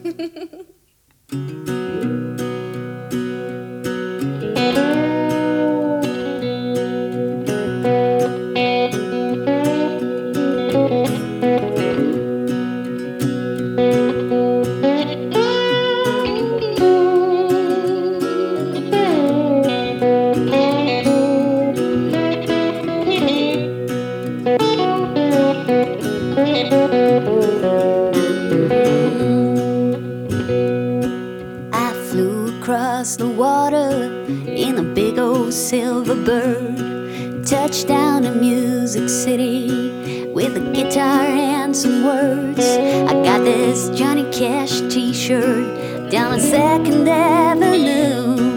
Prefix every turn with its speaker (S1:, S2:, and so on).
S1: I flew across the water in a big old silver bird. Touched down in Music City with a guitar and some words. I got this Johnny Cash t-shirt down on 2nd Avenue.